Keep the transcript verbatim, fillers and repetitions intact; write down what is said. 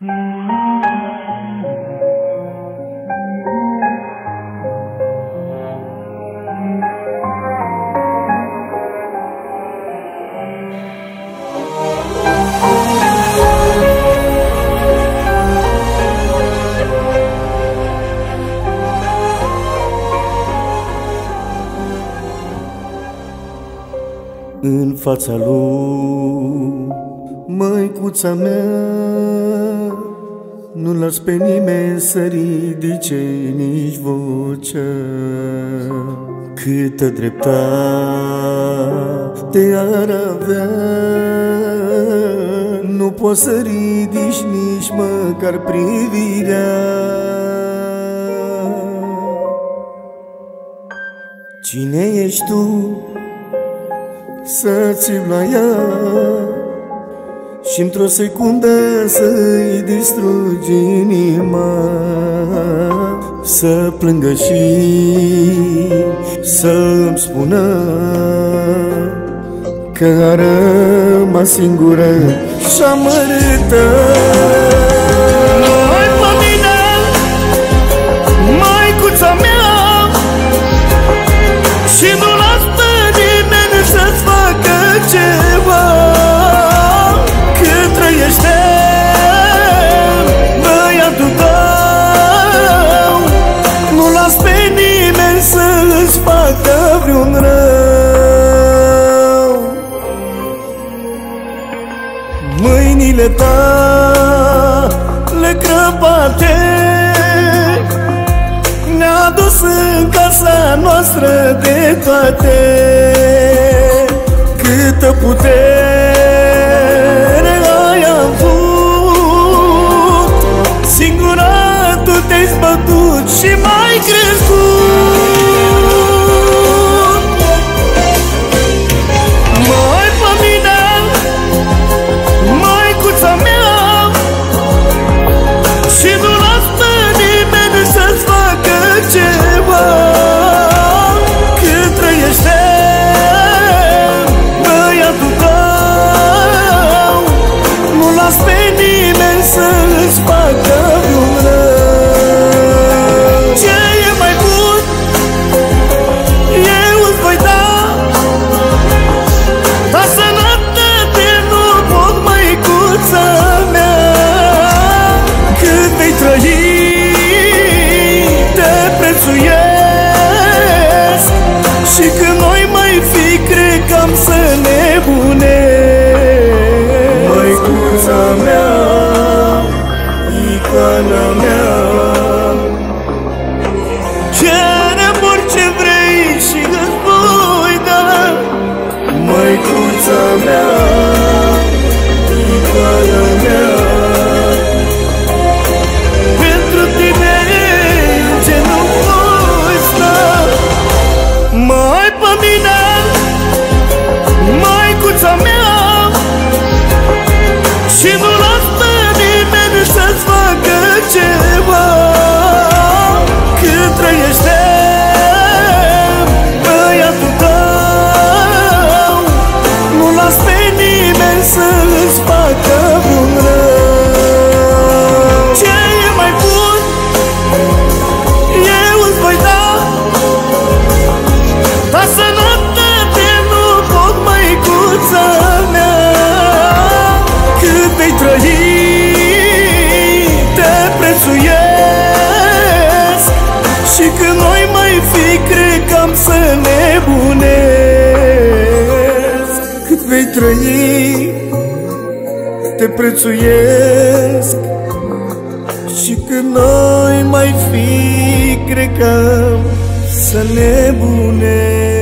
În fața lui, măicuța mea, nu las pe nimeni să ridice nici vocea. Câtă dreptate ar avea, nu poți să ridici nici măcar privirea. Cine ești tu să ții la ea și într-o secundă să-i distrugi inima, să plângă și să-mi spună că a rămas singură și amărâtă. Hai pe mine, măicuța mea, și nu las pe nimeni să-ți facă ceva. Cât trăiește băiatul tău, nu las pe nimeni să-ți facă vreun rău. Mâinile tale crăpate ne-a dus în casa noastră de toate. Câtă putere ai avut, singura tu te-ai zbătut și m-ai crescut. Mai pe mine, măicuța mea, și nu las pe nimeni să-ți facă ceva. Cât trăiește băiatul tău, nu las pe nimeni să-ți facă vreun rău. Ce e mai bun eu îți voi da, dar sănătate nu pot, măicuța mea. Cât vei trăi te prețuiesc, și când noi mai fi cred că am să nebunesc. Măicuța mea, icoana mea, cere-mi orice vrei și îți voi da. măicuța mea, icoana mea. Pentru tine ce nu voi sta. Mai pe mine, măicuța mea, și nu las pe nimeni să-ți facă ceva. Cât trăiește băiatul tău, nu las pe nimeni să-ți facă vreun rău. Ce e mai bun eu îți voi da, dar sănătate nu pot, măicuța mea. Cât vei trăi te prețuiesc, și când noi mai fi cred că am să nebunesc. Cât vei trăi te prețuiesc, și când noi mai fi cred că am să nebunesc.